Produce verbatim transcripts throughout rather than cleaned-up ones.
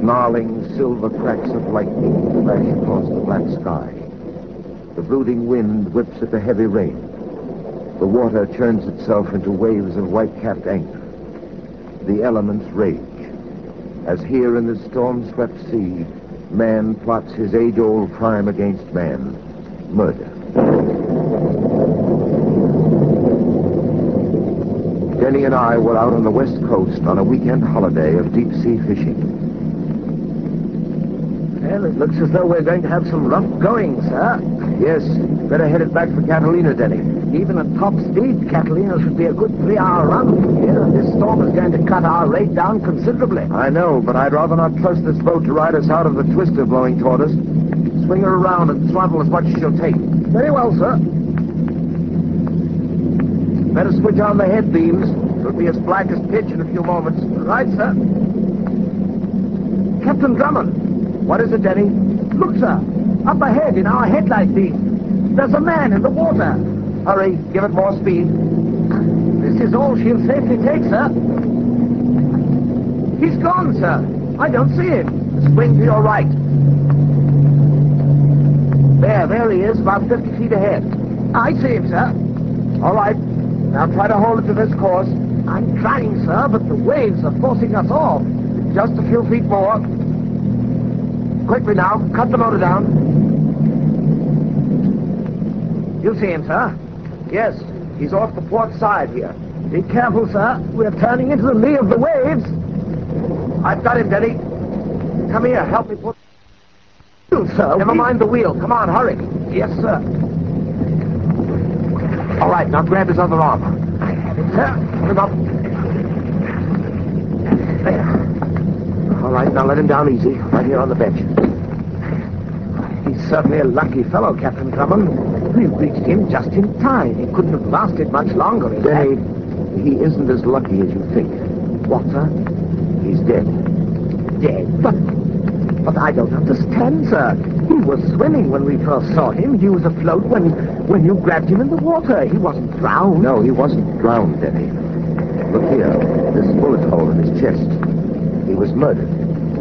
Snarling silver cracks of lightning flash across the black sky. The brooding wind whips at the heavy rain. The water churns itself into waves of white-capped anger. The elements rage, as here in this storm-swept sea, man plots his age-old crime against man, murder. Denny and I were out on the west coast on a weekend holiday of deep-sea fishing. Well, it looks as though we're going to have some rough going, sir. Yes, better head it back for Catalina, Denny. Even at top speed, Catalina should be a good three-hour run from here, and this storm is going to cut our rate down considerably. I know, but I'd rather not trust this boat to ride us out of the twister blowing toward us. Swing her around and throttle as much as she'll take. Very well, sir. Better switch on the head beams. It'll be as black as pitch in a few moments. Right, sir. Captain Drummond. What is it, Denny? Look, sir. Up ahead in our headlight beam. There's a man in the water. Hurry, give it more speed. This is all she'll safely take, sir. He's gone, sir. I don't see him. Swing to your right. There, there he is, about fifty feet ahead. I see him, sir. All right. Now try to hold it to this course. I'm trying, sir, but the waves are forcing us off. Just a few feet more. Quickly now, cut the motor down. You see him, sir? Yes, he's off the port side here. Be careful, sir. We're turning into the lee of the waves. I've got him, Denny. Come here, help me put... You, sir. Never we... mind the wheel. Come on, hurry. Yes, sir. All right, now grab his other arm. I have it, sir. Put him up. There. All right, now let him down easy, right here on the bench. He's certainly a lucky fellow, Captain Drummond. We reached him just in time. He couldn't have lasted much longer. Denny, he isn't as lucky as you think. What, sir? He's dead. Dead? But, but I don't understand, sir. He was swimming when we first saw him. He was afloat when, when you grabbed him in the water. He wasn't drowned. No, he wasn't drowned, Denny. Look here, this bullet hole in his chest. He was murdered.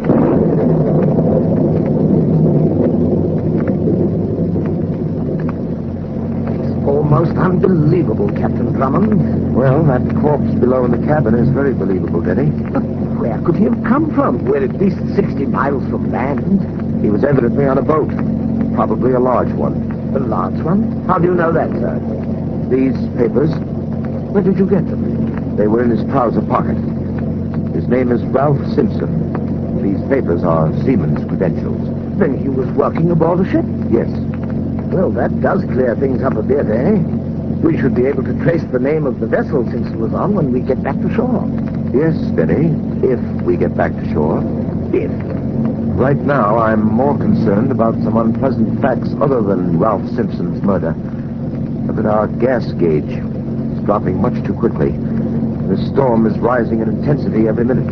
It's almost unbelievable, Captain Drummond. Well, that corpse below in the cabin is very believable, Denny. But where could he have come from? We're at least sixty miles from land. He was evidently on a boat. Probably a large one. A large one? How do you know that, sir? These papers, Where did you get them? they were in his trouser pocket. His name is Ralph Simpson. These papers are seaman's credentials. Then he was working aboard a ship? Yes. Well, that does clear things up a bit, eh? We should be able to trace the name of the vessel Simpson was on when we get back to shore. Yes, Denny, if we get back to shore. If. Right now, I'm more concerned about some unpleasant facts other than Ralph Simpson's murder. Look at our gas gauge. It's dropping much too quickly. The storm is rising in intensity every minute.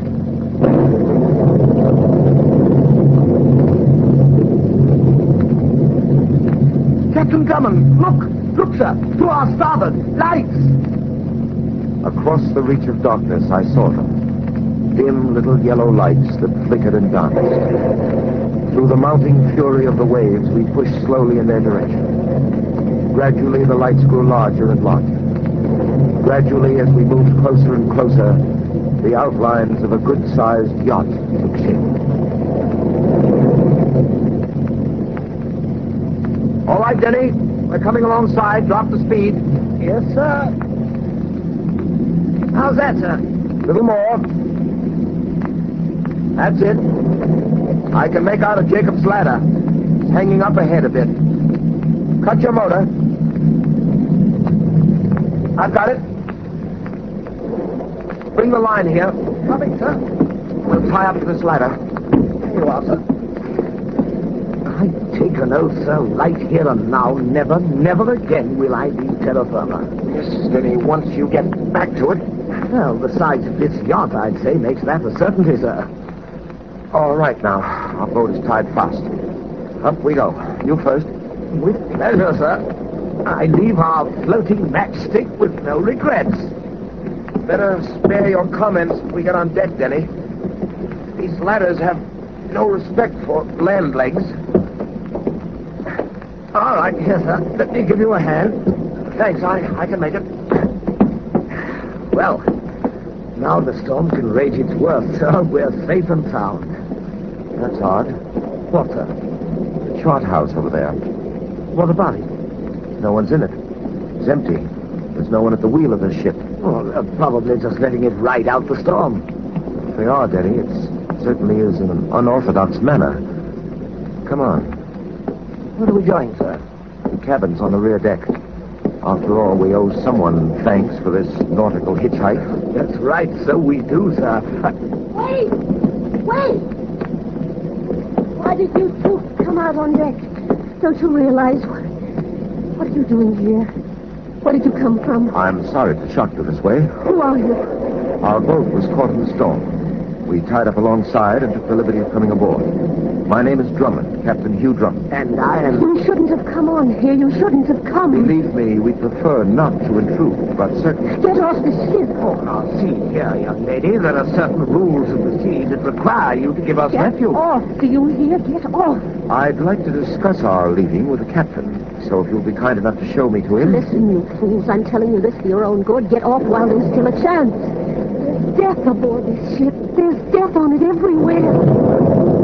Captain Drummond, look! Look, sir! To our starboard! Lights! Across the reach of darkness, I saw them. Dim little yellow lights that flickered and danced. Through the mounting fury of the waves, we pushed slowly in their direction. Gradually, the lights grew larger and larger. Gradually, as we moved closer and closer, the outlines of a good-sized yacht took shape. All right, Denny. We're coming alongside. Drop the speed. Yes, sir. How's that, sir? Little more. That's it. I can make out a Jacob's ladder. It's hanging up ahead a bit. Cut your motor. I've got it. Bring the line here. Coming, sir. We'll tie up to this ladder. Here you are, sir. I take an oath, sir, right here and now, never, never again will I leave terra firma. Yes, Denny, once you get back to it. Well, the size of this yacht, I'd say, makes that a certainty, sir. All right, now. Our boat is tied fast. Up we go. You first. With pleasure, sir. I leave our floating matchstick with no regrets. Better spare your comments if we get on deck, Denny. These ladders have no respect for land legs. All right, here, sir. Let me give you a hand. Thanks, I, I can make it. Well, now the storm can rage its worst, sir. We're safe and sound. That's odd. What, sir? The chart house over there. What about it? No one's in it. It's empty. There's no one at the wheel of the ship. Oh, they're probably just letting it ride out the storm. If they are, Denny, it certainly is in an unorthodox manner. Come on. Where are we going, sir? The cabin's on the rear deck. After all, we owe someone thanks for this nautical hitchhike. That's right, so we do, sir. Wait! Wait! Why did you two come out on deck? Don't you realize what, what are you doing here? Where did you come from? I'm sorry to shock you this way. Who are you? Our boat was caught in the storm. We tied up alongside and took the liberty of coming aboard. My name is Drummond, Captain Hugh Drummond. And I am... You shouldn't have come on here. You shouldn't have come. Believe me, we prefer not to intrude, but certainly... Get off the ship. Oh, now, see here, young lady. There are certain rules of the sea that require you to give us Get refuge. off. Do you hear? Get off. I'd like to discuss our leaving with the captain, so if you'll be kind enough to show me to him... Listen, you fools. I'm telling you this for your own good. Get off while there's still a chance. There's death aboard this ship. There's death on it everywhere.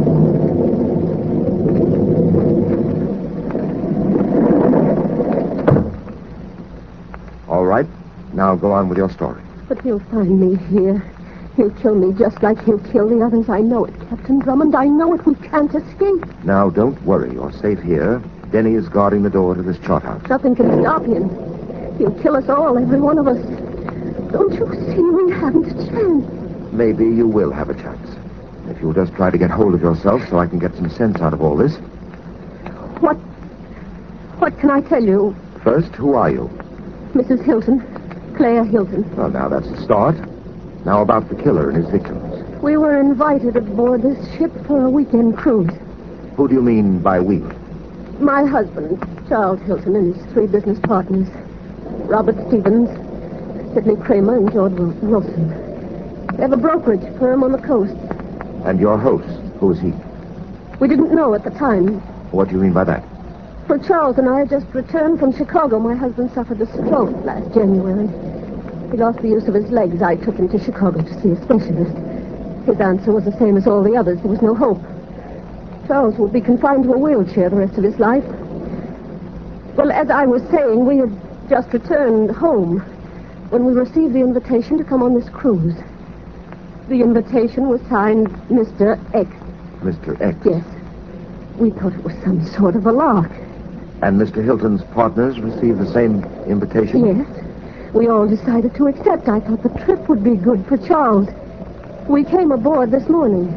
All right. Now go on with your story. But he'll find me here. He'll kill me just like he'll kill the others. I know it, Captain Drummond. I know it. We can't escape. Now, don't worry. You're safe here. Denny is guarding the door to this chart house. Nothing can stop him. He'll kill us all, every one of us. Don't you see we haven't a chance? Maybe you will have a chance. If you'll just try to get hold of yourself so I can get some sense out of all this. What... What can I tell you? First, who are you? Missus Hilton. Claire Hilton. Well, now that's a start. Now about the killer and his victims. We were invited aboard this ship for a weekend cruise. Who do you mean by we? My husband, Charles Hilton, and his three business partners. Robert Stevens, Sidney Kramer, and George Wilson. They have a brokerage firm on the coast. And your host, who is he? We didn't know at the time. What do you mean by that? For Charles and I had just returned from Chicago. My husband suffered a stroke last January. He lost the use of his legs. I took him to Chicago to see a specialist. His answer was the same as all the others. There was no hope. Charles would be confined to a wheelchair the rest of his life. Well, as I was saying, we had just returned home when we received the invitation to come on this cruise. The invitation was signed Mister X. Mister X? Yes. We thought it was some sort of a lark. And Mister Hilton's partners received the same invitation? Yes. We all decided to accept. I thought the trip would be good for Charles. We came aboard this morning.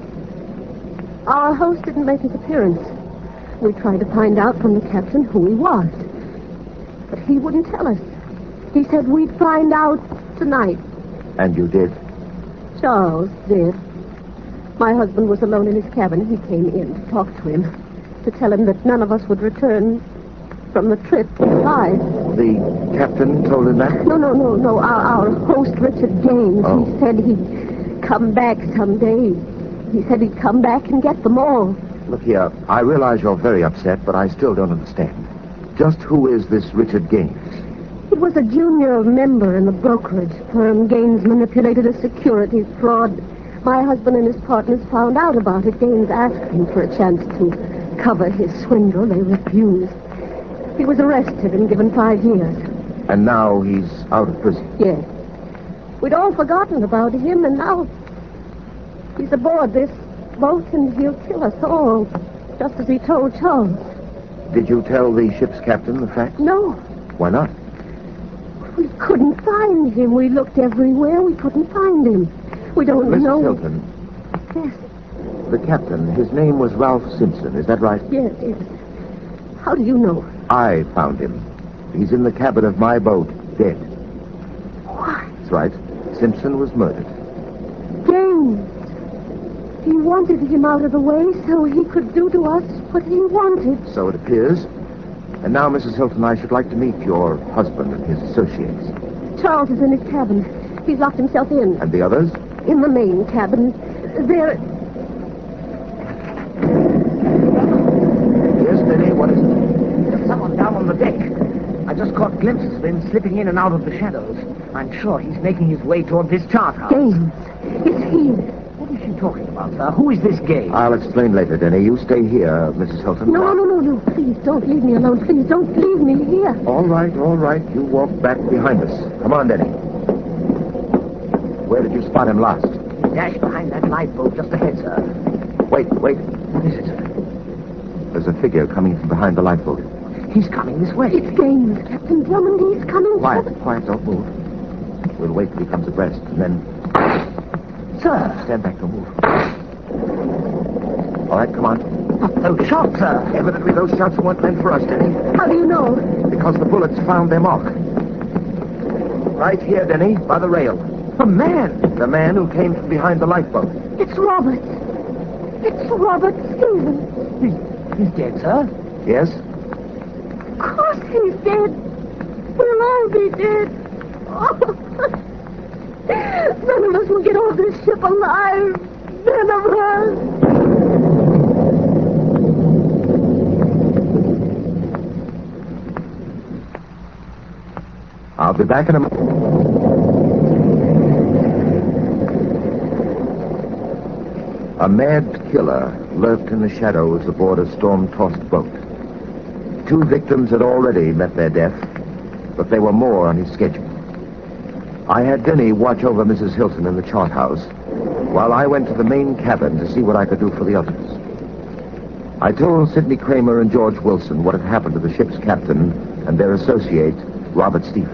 Our host didn't make his appearance. We tried to find out from the captain who he was. But he wouldn't tell us. He said we'd find out tonight. And you did? Charles did. My husband was alone in his cabin. He came in to talk to him, to tell him that none of us would return from the trip alive. The captain told him that? No, no, no, no. Our, our host, Richard Gaines, Oh. he said he'd come back someday. He said he'd come back and get them all. Look here, I realize you're very upset, but I still don't understand. Just who is this Richard Gaines? It was a junior member in the brokerage firm. Gaines manipulated a securities fraud. My husband and his partners found out about it. Gaines asked him for a chance to cover his swindle. They refused. He was arrested and given five years. And now he's out of prison. Yes. We'd all forgotten about him, and now he's aboard this boat, and he'll kill us all, just as he told Charles. Did you tell the ship's captain the fact? No, Why not? we couldn't find him. We looked everywhere. We couldn't find him. We don't Missus know. Hilton, Yes, the captain, his name was Ralph Simpson, is that right? yes, yes. How do you know? I found him. He's in the cabin of my boat, dead. Why, That's right. Simpson was murdered. James. He wanted him out of the way so he could do to us what he wanted. So it appears. And now, Missus Hilton, I should like to meet your husband and his associates. Charles is in his cabin. He's locked himself in. And the others? In the main cabin. They're... on the deck. I just caught glimpses of him slipping in and out of the shadows. I'm sure he's making his way toward this chart house. Gaines. It's he. What is she talking about, sir? Who is this Gaines? I'll explain later, Denny. You stay here, Missus Hilton. No, no, no, no. Please, don't leave me alone. Please, don't leave me here. All right, all right. You walk back behind us. Come on, Denny. Where did you spot him last? Dash behind that lifeboat just ahead, sir. Wait, wait. What is it, sir? There's a figure coming from behind the lifeboat. He's coming this way. It's Gaines. Captain Drummond, he's coming. Quiet, quiet. Don't move. We'll wait till he comes abreast, and then... Sir. Stand back, don't move. All right, come on. Those shots, sir. Evidently, those shots weren't meant for us, Denny. How do you know? Because the bullets found their mark. Right here, Denny, by the rail. A man. The man who came from behind the lifeboat. It's Robert. It's Robert Stevens. He's, he's dead, sir. Yes? Of course he's dead. We'll all be dead. Oh. None of us will get off this ship alive. None of us. I'll be back in a moment. A mad killer lurked in the shadows aboard a storm-tossed boat. Two victims had already met their death, but there were more on his schedule. I had Denny watch over Missus Hilton in the chart house, while I went to the main cabin to see what I could do for the others. I told Sidney Kramer and George Wilson what had happened to the ship's captain and their associate, Robert Stevens.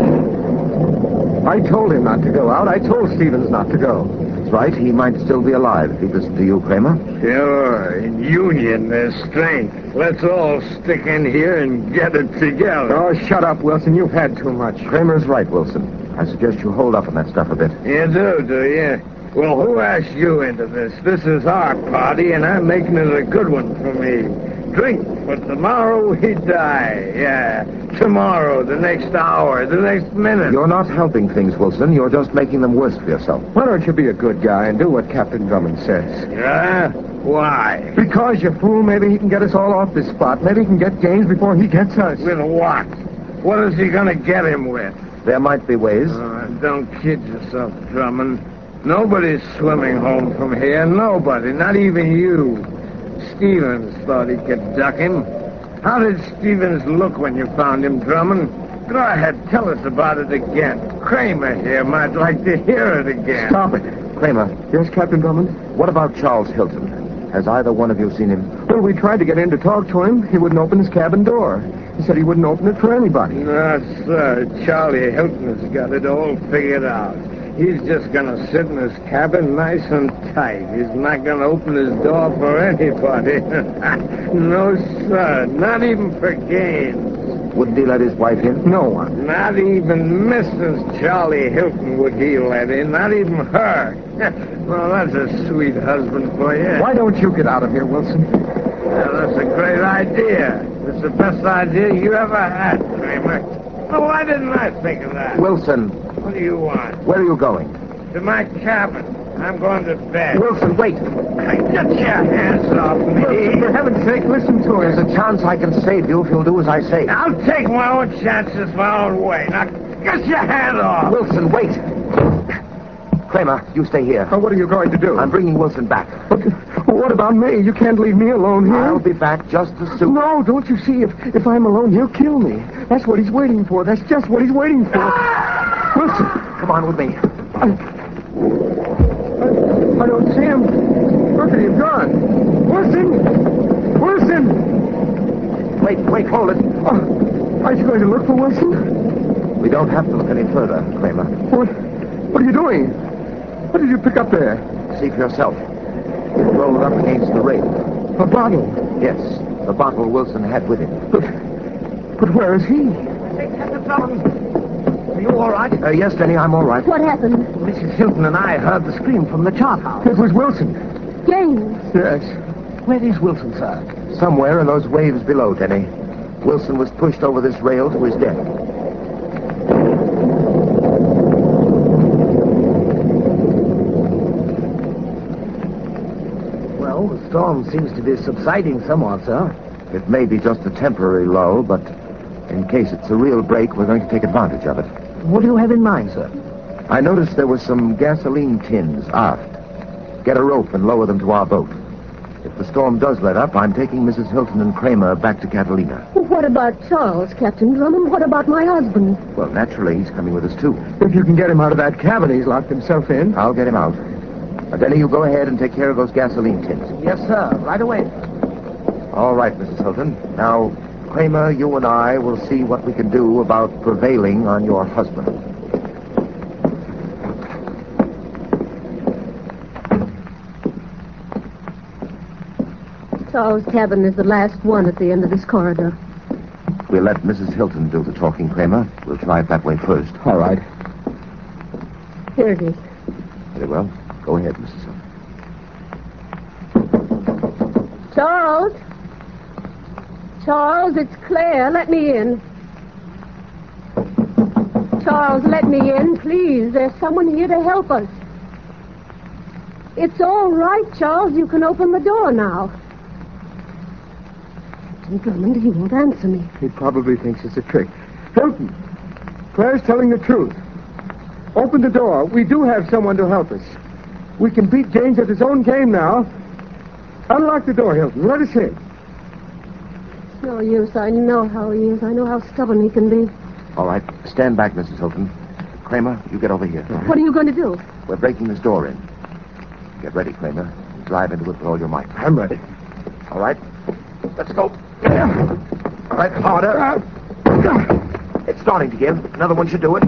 I told him not to go out. I told Stevens not to go. That's right. He might still be alive if he listened to you, Kramer. Sure. In union, there's strength. Let's all stick in here and get it together. Oh, shut up, Wilson. You've had too much. Kramer's right, Wilson. I suggest you hold up on that stuff a bit. You do, do you? Well, who asked you into this? This is our party, and I'm making it a good one for me. Drink, but tomorrow we die. Yeah, tomorrow, the next hour, the next minute. You're not helping things, Wilson. You're just making them worse for yourself. Why don't you be a good guy and do what Captain Drummond says? Yeah? Why? Because, you fool, maybe he can get us all off this spot. Maybe he can get Gaines before he gets us. With what? What is he going to get him with? There might be ways. Uh, don't kid yourself, Drummond. Nobody's swimming home from here. Nobody. Not even you. Stevens thought he could duck him. How did Stevens look when you found him, Drummond? Go ahead, tell us about it again. Kramer here might like to hear it again. Stop it. Kramer. Yes, Captain Drummond? What about Charles Hilton? Has either one of you seen him? Well, we tried to get in to talk to him. He wouldn't open his cabin door. He said he wouldn't open it for anybody. No, sir. Charlie Hilton has got it all figured out. He's just going to sit in his cabin nice and tight. He's not going to open his door for anybody. No, sir. Not even for Gaines. Wouldn't he let his wife in? No one. Not even Missus Charlie Hilton would he let in. Not even her. Well, that's a sweet husband for you. Why don't you get out of here, Wilson? Well, that's a great idea. It's the best idea you ever had, Kramer. Oh, why didn't I think of that? Wilson. What do you want? Where are you going? To my cabin. I'm going to bed. Wilson, wait. Get your hands off me. Wilson, for heaven's sake, listen to There's us. a chance I can save you if you'll do as I say. I'll take my own chances my own way. Now, get your hand off. Wilson, wait. Kramer, you stay here. Oh, what are you going to do? I'm bringing Wilson back. But, what about me? You can't leave me alone here. I'll be back just as soon. No, don't you see? If, if I'm alone, he'll kill me. That's what he's waiting for. That's just what he's waiting for. Wilson. Come on with me. I, I, I don't see him. Where could he have gone? Wilson! Wilson! Wait, wait, hold it. Oh, aren't you going to look for Wilson? We don't have to look any further, Kramer. What, what are you doing? What did you pick up there? See for yourself. It rolled up against the rail. A bottle. Yes, the bottle Wilson had with him. But, but where is he? Hey, Captain Drummond. Are you all right? Uh, yes, Denny, I'm all right. What happened? Missus Hilton and I heard the scream from the chart house. It was Wilson. Gaines. Yes. Where is Wilson, sir? Somewhere in those waves below, Denny. Wilson was pushed over this rail to his death. Well, the storm seems to be subsiding somewhat, sir. It may be just a temporary lull, but In case it's a real break, we're going to take advantage of it. What do you have in mind, sir? I noticed there were some gasoline tins aft. Get a rope and lower them to our boat. If the storm does let up, I'm taking Missus Hilton and Kramer back to Catalina. What about Charles, Captain Drummond? What about my husband? Well, naturally, he's coming with us, too. If you can get him out of that cabin he's locked himself in. I'll get him out. Now, Denny, you go ahead and take care of those gasoline tins. Yes, sir. Right away. All right, Missus Hilton. Now, Kramer, you and I will see what we can do about prevailing on your husband. Charles' cabin is the last one at the end of this corridor. We'll let Missus Hilton do the talking, Kramer. We'll try it that way first. All right. Here it is. Very well. Go ahead, Missus Hilton. Charles? Charles, it's Claire. Let me in. Charles, let me in, please. There's someone here to help us. It's all right, Charles. You can open the door now. Captain Drummond, he won't answer me. He probably thinks it's a trick. Hilton, Claire's telling the truth. Open the door. We do have someone to help us. We can beat Gaines at his own game now. Unlock the door, Hilton. Let us in. It's no use. I know how he is. I know how stubborn he can be. All right. Stand back, Missus Hilton. Kramer, you get over here. What are you going to do? We're breaking this door in. Get ready, Kramer. Drive into it with all your might. I'm ready. All right. Let's go. All right, harder. It's starting to give. Another one should do it.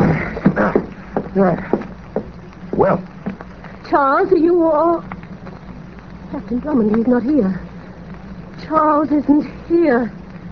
Well. Charles, are you all... Captain Drummond, he's not here. Charles isn't here.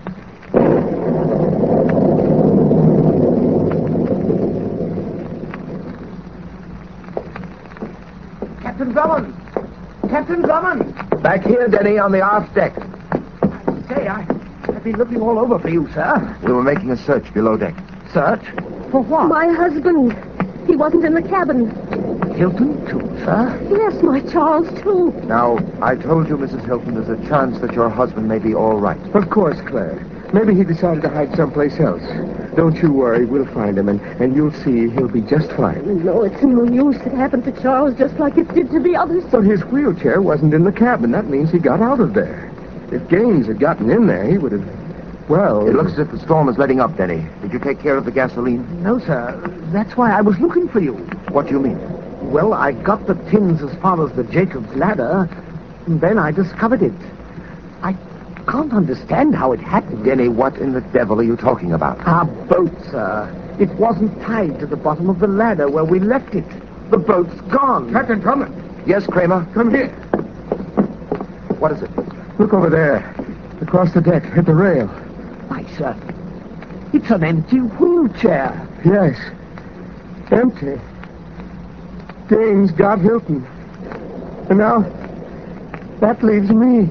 Captain Drummond! Captain Drummond! Back here, Denny, on the aft deck. Say, I, I've been looking all over for you, sir. We were making a search below deck. Search? For what? My husband. He wasn't in the cabin. Hilton, too, sir? Yes, my Charles, too. Now, I told you, Missus Hilton, there's a chance that your husband may be all right. Of course, Claire. Maybe he decided to hide someplace else. Don't you worry. We'll find him, and, and you'll see he'll be just fine. No, it's no use. It happened to Charles just like it did to the others. But his wheelchair wasn't in the cabin. That means he got out of there. If Gaines had gotten in there, he would have... Well... It looks as if the storm is letting up, Denny. Did you take care of the gasoline? No, sir. That's why I was looking for you. What do you mean? Well, I got the tins as far as the Jacob's ladder, and then I discovered it. I can't understand how it happened. Denny, what in the devil are you talking about? Our boat, sir. It wasn't tied to the bottom of the ladder where we left it. The boat's gone. Captain Drummond, Yes, Kramer? come here. What is it? Look over there. Across the deck, at the rail. Why, sir, it's an empty wheelchair. Yes. Empty. Gaines got Hilton. And now, that leaves me.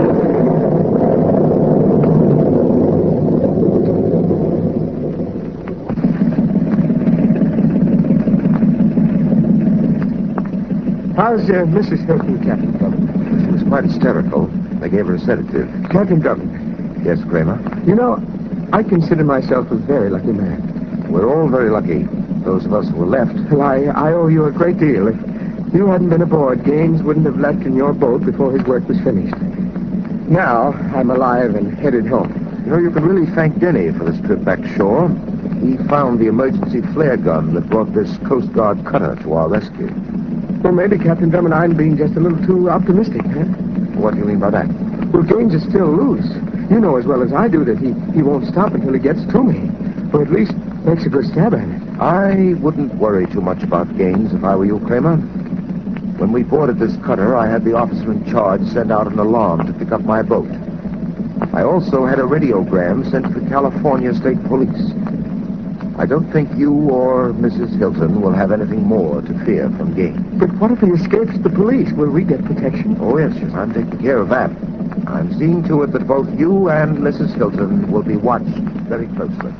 How's uh, Missus Hilton, Captain Drummond? She was quite hysterical. They gave her a sedative. Captain Drummond, Yes, Kramer? you know, I consider myself a very lucky man. We're all very lucky. Those of us who were left. Well, I, I owe you a great deal. If you hadn't been aboard, Gaines wouldn't have left in your boat before his work was finished. Now, I'm alive and headed home. You know, you can really thank Denny for this trip back to shore. He found the emergency flare gun that brought this Coast Guard cutter to our rescue. Well, maybe, Captain Drummond, I'm being just a little too optimistic, huh? What do you mean by that? Well, Gaines is still loose. You know as well as I do that he, he won't stop until he gets to me. Or at least makes a good stab at it. I wouldn't worry too much about Gaines if I were you, Kramer. When we boarded this cutter, I had the officer in charge send out an alarm to pick up my boat. I also had a radiogram sent to the California State Police. I don't think you or Missus Hilton will have anything more to fear from Gaines. But what if he escapes the police? Will we get protection? Oh, yes, yes, I'm taking care of that. I'm seeing to it that both you and Missus Hilton will be watched very closely.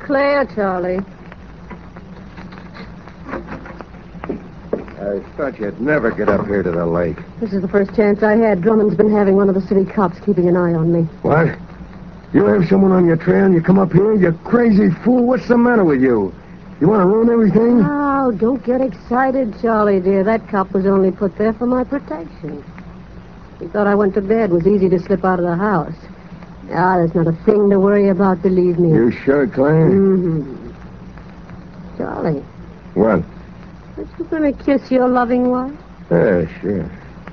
Claire, Charlie. I thought you'd never get up here to the lake. This is the first chance I had. Drummond's been having one of the city cops keeping an eye on me. What? You have someone on your trail and you come up here? You crazy fool. What's the matter with you? You want to ruin everything? Oh, don't get excited, Charlie, dear. That cop was only put there for my protection. He thought I went to bed. It was easy to slip out of the house. Ah, there's not a thing to worry about, believe me. You sure, Claire? Mm-hmm. Charlie. What? Aren't you going to kiss your loving wife? Yeah, sure.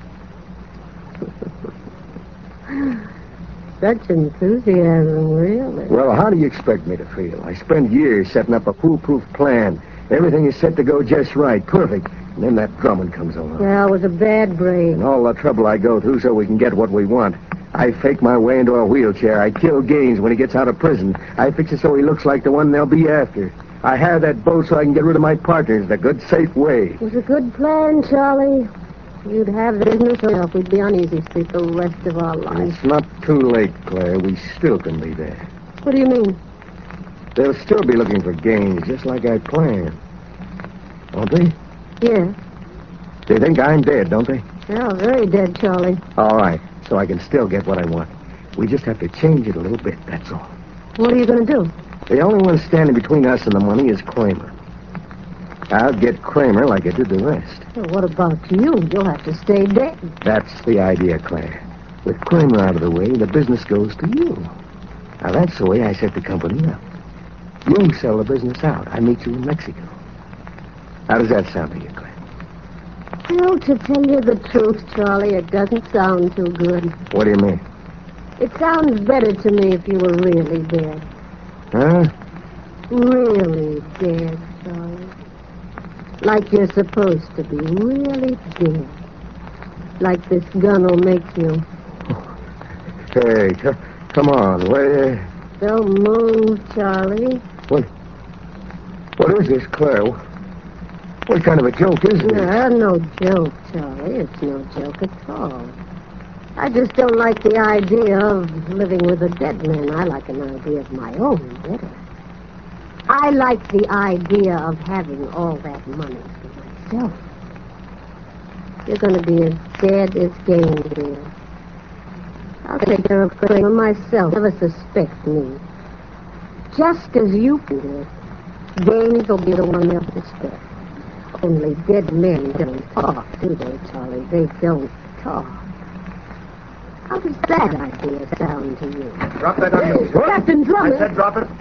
Such enthusiasm, really. Well, how do you expect me to feel? I spent years setting up a foolproof plan. Everything is set to go just right, perfect. And then that Drummond comes along. Yeah, it was a bad break. And all the trouble I go through so we can get what we want. I fake my way into a wheelchair. I kill Gaines when he gets out of prison. I fix it so he looks like the one they'll be after. I hire that boat so I can get rid of my partners the good, safe way. It was a good plan, Charlie. You'd have the business yourself. We'd be on Easy Street the rest of our lives. It's not too late, Claire. We still can be there. What do you mean? They'll still be looking for Gaines, just like I planned. Won't they? Yeah. They think I'm dead, don't they? Yeah, very dead, Charlie. All right, so I can still get what I want. We just have to change it a little bit, that's all. What are you going to do? The only one standing between us and the money is Kramer. I'll get Kramer like I did the rest. Well, what about you? You'll have to stay dead. That's the idea, Claire. With Kramer out of the way, the business goes to you. Now, that's the way I set the company up. You sell the business out. I meet you in Mexico. How does that sound to you, Claire? Well, to tell you the truth, Charlie, it doesn't sound too good. What do you mean? It sounds better to me if you were really dead. Huh? Really dead, Charlie. Like you're supposed to be. Really dead. Like this gun will make you. Hey, c- come on. Where? Don't move, Charlie. What? What is this, Claire? What kind of a joke is this? No, no joke, Charlie. It's no joke at all. I just don't like the idea of living with a dead man. I like an idea of my own better. I like the idea of having all that money for myself. You're going to be as dead as Gaines, dear. I'll take care of Kramer myself. Never suspect me. Just as you did. Gaines will be the one they'll suspect. Only dead men don't talk, do they, Charlie? They don't talk. How does that idea sound to you? Drop that on the... Captain Drummond! I said drop it.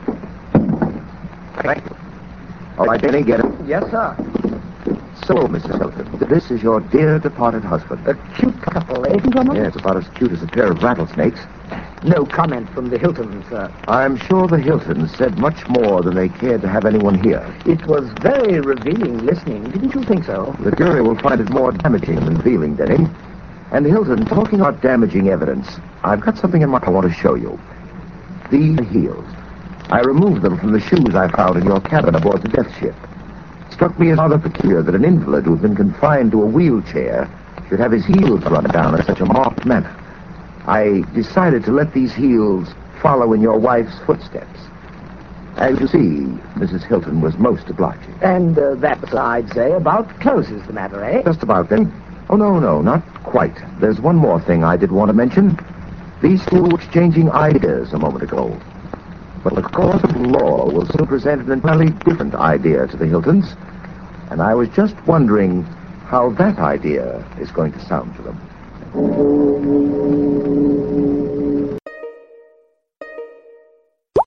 Thank you. All right, Denny, get him. Yes, sir. So, Missus Hilton, this is your dear departed husband. A cute couple, eh, Drummond? Yes, about as cute as a pair of rattlesnakes. No comment from the Hiltons, sir. I'm sure the Hiltons said much more than they cared to have anyone here. It was very revealing listening. Didn't you think so? The jury will find it more damaging than revealing, Denny. And Hilton, talking about damaging evidence, I've got something in mind I want to show you. These heels. I removed them from the shoes I found in your cabin aboard the Death Ship. It struck me as rather peculiar that an invalid who'd been confined to a wheelchair should have his heels run down in such a marked manner. I decided to let these heels follow in your wife's footsteps. As you see, Missus Hilton was most obliging. And uh, that's, I'd say, about closes the matter, eh? Just about then. Oh, no, no, not quite. There's one more thing I did want to mention. These two were exchanging ideas a moment ago. But the court of law will soon present an entirely different idea to the Hiltons. And I was just wondering how that idea is going to sound to them.